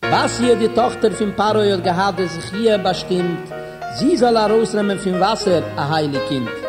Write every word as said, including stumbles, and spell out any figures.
Was hier die Tochter von Paroi hat gehabt, sich hier bestimmt, sie soll herausnehmen vom Wasser, ein heilig Kind.